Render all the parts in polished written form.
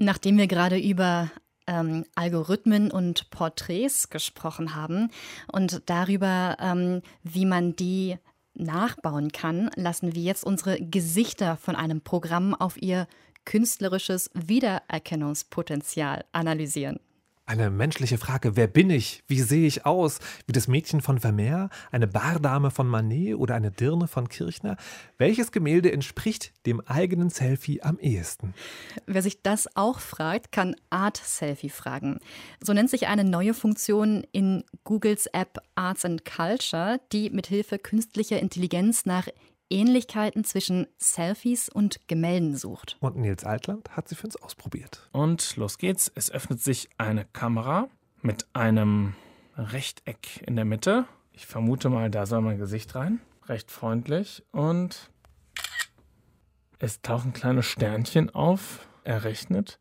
Nachdem wir gerade über Algorithmen und Porträts gesprochen haben und darüber, wie man die nachbauen kann, lassen wir jetzt unsere Gesichter von einem Programm auf ihr künstlerisches Wiedererkennungspotenzial analysieren. Eine menschliche Frage, wer bin ich? Wie sehe ich aus? Wie das Mädchen von Vermeer, eine Bardame von Manet oder eine Dirne von Kirchner? Welches Gemälde entspricht dem eigenen Selfie am ehesten? Wer sich das auch fragt, kann Art Selfie fragen. So nennt sich eine neue Funktion in Googles App Arts and Culture, die mithilfe künstlicher Intelligenz nach Ähnlichkeiten zwischen Selfies und Gemälden sucht. Und Nils Altland hat sie für uns ausprobiert. Und los geht's. Es öffnet sich eine Kamera mit einem Rechteck in der Mitte. Ich vermute mal, da soll mein Gesicht rein. Recht freundlich. Und es tauchen kleine Sternchen auf. Errechnet.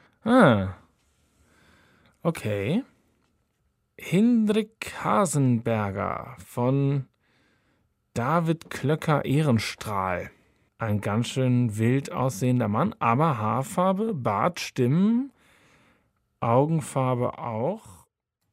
Okay. Hindrik Hasenberger von David Klöcker Ehrenstrahl. Ein ganz schön wild aussehender Mann, aber Haarfarbe, Bart stimmen, Augenfarbe auch.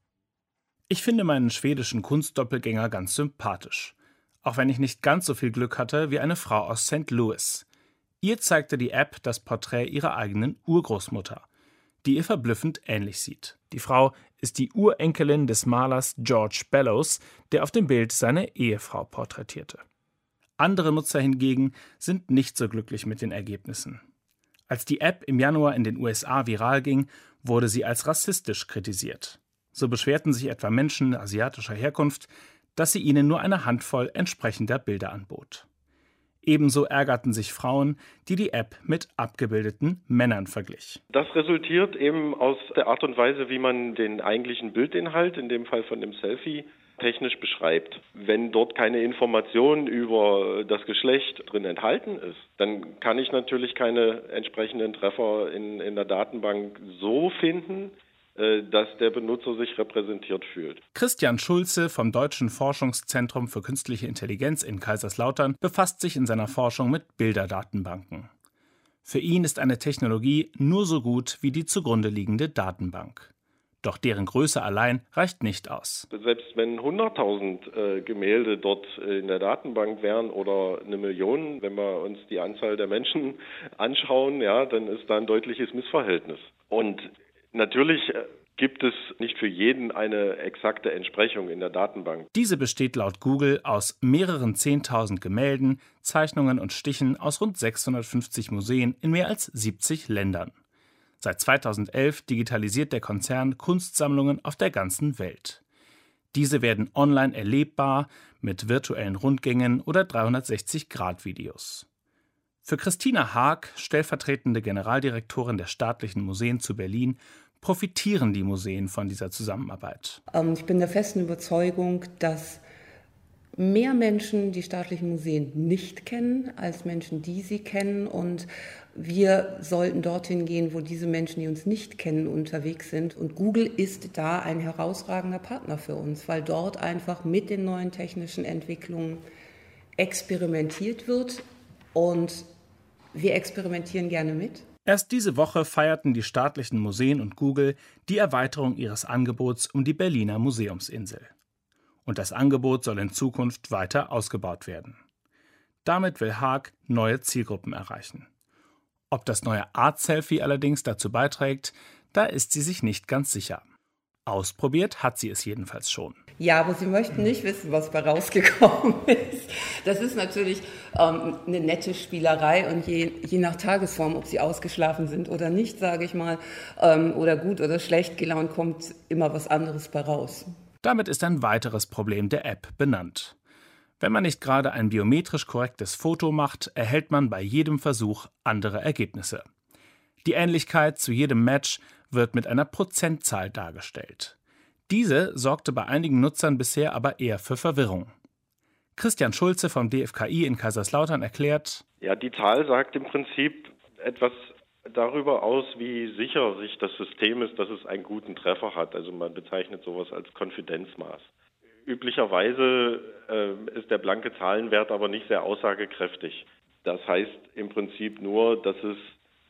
Ich finde meinen schwedischen Kunstdoppelgänger ganz sympathisch. Auch wenn ich nicht ganz so viel Glück hatte wie eine Frau aus St. Louis. Ihr zeigte die App das Porträt ihrer eigenen Urgroßmutter, die ihr verblüffend ähnlich sieht. Die Frau ist die Urenkelin des Malers George Bellows, der auf dem Bild seine Ehefrau porträtierte. Andere Nutzer hingegen sind nicht so glücklich mit den Ergebnissen. Als die App im Januar in den USA viral ging, wurde sie als rassistisch kritisiert. So beschwerten sich etwa Menschen asiatischer Herkunft, dass sie ihnen nur eine Handvoll entsprechender Bilder anbot. Ebenso ärgerten sich Frauen, die die App mit abgebildeten Männern verglich. Das resultiert eben aus der Art und Weise, wie man den eigentlichen Bildinhalt, in dem Fall von dem Selfie, technisch beschreibt. Wenn dort keine Information über das Geschlecht drin enthalten ist, dann kann ich natürlich keine entsprechenden Treffer in der Datenbank so finden, dass der Benutzer sich repräsentiert fühlt. Christian Schulze vom Deutschen Forschungszentrum für Künstliche Intelligenz in Kaiserslautern befasst sich in seiner Forschung mit Bilderdatenbanken. Für ihn ist eine Technologie nur so gut wie die zugrunde liegende Datenbank. Doch deren Größe allein reicht nicht aus. Selbst wenn 100.000 Gemälde dort in der Datenbank wären oder 1 Million, wenn wir uns die Anzahl der Menschen anschauen, ja, dann ist da ein deutliches Missverhältnis. Und natürlich gibt es nicht für jeden eine exakte Entsprechung in der Datenbank. Diese besteht laut Google aus mehreren 10.000 Gemälden, Zeichnungen und Stichen aus rund 650 Museen in mehr als 70 Ländern. Seit 2011 digitalisiert der Konzern Kunstsammlungen auf der ganzen Welt. Diese werden online erlebbar mit virtuellen Rundgängen oder 360-Grad-Videos. Für Christina Haag, stellvertretende Generaldirektorin der Staatlichen Museen zu Berlin, profitieren die Museen von dieser Zusammenarbeit. Ich bin der festen Überzeugung, dass mehr Menschen die staatlichen Museen nicht kennen, als Menschen, die sie kennen. Und wir sollten dorthin gehen, wo diese Menschen, die uns nicht kennen, unterwegs sind. Und Google ist da ein herausragender Partner für uns, weil dort einfach mit den neuen technischen Entwicklungen experimentiert wird. Und wir experimentieren gerne mit. Erst diese Woche feierten die staatlichen Museen und Google die Erweiterung ihres Angebots um die Berliner Museumsinsel. Und das Angebot soll in Zukunft weiter ausgebaut werden. Damit will Haag neue Zielgruppen erreichen. Ob das neue Art-Selfie allerdings dazu beiträgt, da ist sie sich nicht ganz sicher. Ausprobiert hat sie es jedenfalls schon. Ja, aber Sie möchten nicht wissen, was da rausgekommen ist. Das ist natürlich eine nette Spielerei und je nach Tagesform, ob Sie ausgeschlafen sind oder nicht, sage ich mal, oder gut oder schlecht gelaunt, kommt immer was anderes bei raus. Damit ist ein weiteres Problem der App benannt. Wenn man nicht gerade ein biometrisch korrektes Foto macht, erhält man bei jedem Versuch andere Ergebnisse. Die Ähnlichkeit zu jedem Match wird mit einer Prozentzahl dargestellt. Diese sorgte bei einigen Nutzern bisher aber eher für Verwirrung. Christian Schulze vom DFKI in Kaiserslautern erklärt: Ja, die Zahl sagt im Prinzip etwas darüber aus, wie sicher sich das System ist, dass es einen guten Treffer hat. Also man bezeichnet sowas als Konfidenzmaß. Üblicherweise ist der blanke Zahlenwert aber nicht sehr aussagekräftig. Das heißt im Prinzip nur, dass es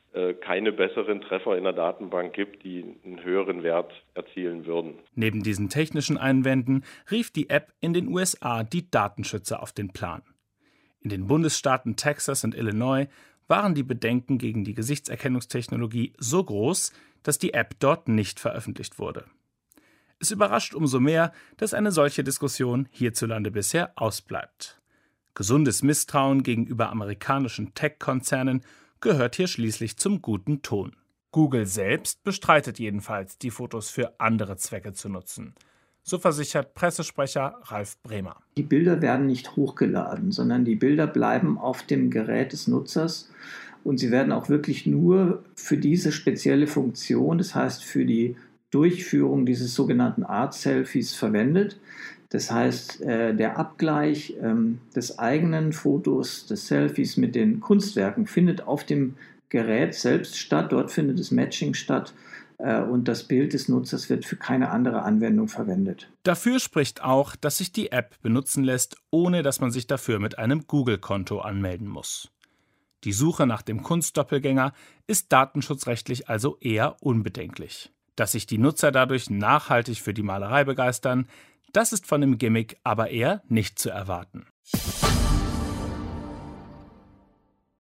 keine besseren Treffer in der Datenbank gibt, die einen höheren Wert erzielen würden. Neben diesen technischen Einwänden rief die App in den USA die Datenschützer auf den Plan. In den Bundesstaaten Texas und Illinois waren die Bedenken gegen die Gesichtserkennungstechnologie so groß, dass die App dort nicht veröffentlicht wurde. Es überrascht umso mehr, dass eine solche Diskussion hierzulande bisher ausbleibt. Gesundes Misstrauen gegenüber amerikanischen Tech-Konzernen gehört hier schließlich zum guten Ton. Google selbst bestreitet jedenfalls, die Fotos für andere Zwecke zu nutzen. So versichert Pressesprecher Ralf Bremer. Die Bilder werden nicht hochgeladen, sondern die Bilder bleiben auf dem Gerät des Nutzers und sie werden auch wirklich nur für diese spezielle Funktion, das heißt für die Durchführung dieses sogenannten Art-Selfies verwendet. Das heißt, der Abgleich des eigenen Fotos, des Selfies mit den Kunstwerken findet auf dem Gerät selbst statt. Dort findet das Matching statt. Und das Bild des Nutzers wird für keine andere Anwendung verwendet. Dafür spricht auch, dass sich die App benutzen lässt, ohne dass man sich dafür mit einem Google-Konto anmelden muss. Die Suche nach dem Kunstdoppelgänger ist datenschutzrechtlich also eher unbedenklich. Dass sich die Nutzer dadurch nachhaltig für die Malerei begeistern, das ist von dem Gimmick aber eher nicht zu erwarten.